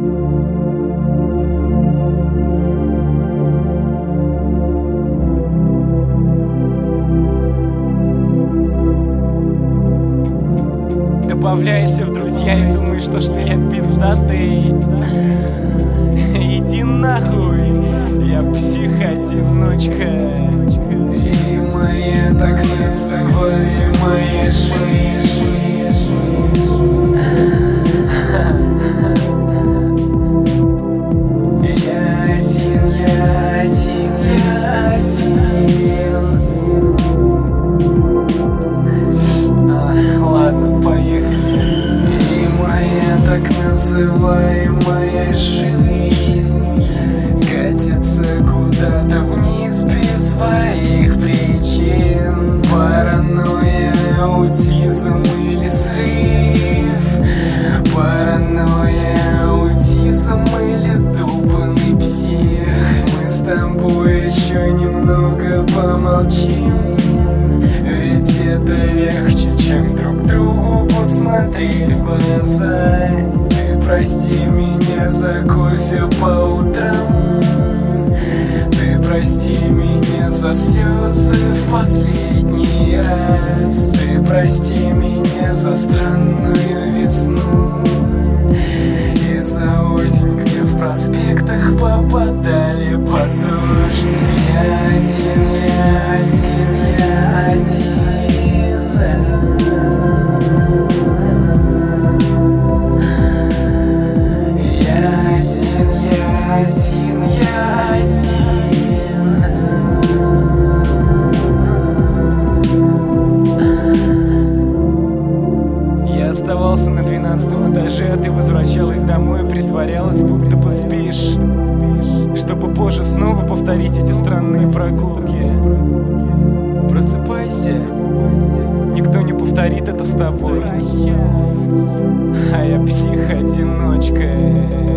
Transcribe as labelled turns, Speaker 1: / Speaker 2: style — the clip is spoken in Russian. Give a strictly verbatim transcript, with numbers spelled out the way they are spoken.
Speaker 1: Добавляешься в друзья и думаешь, что, что я пиздатый. Иди нахуй, я псих-одиночка.
Speaker 2: И моя так называемая жизнь. Я один, я один, я один.
Speaker 1: А, ладно, поехали.
Speaker 2: И моя так называемая жизнь катится куда-то вниз без своих причин. Паранойя, аутизм или срыв. Паранойя, аутизм или долбанный псих. Мы с тобой еще немного помолчим, ведь это легче, чем друг другу посмотреть в глаза. Ты прости меня за кофе по утрам. Ты прости меня за слезы в последний раз. Ты прости меня за странную весну и за осень, где в проспектах попадали под дождь. Я один, я один, я один. Я один, я один, я один.
Speaker 1: Я оставался на двенадцатом этаже, а ты возвращалась домой и притворялась, будто бы спишь, чтобы позже снова повторить эти странные прогулки. Просыпайся, никто не повторит это с тобой. А я псих-одиночка.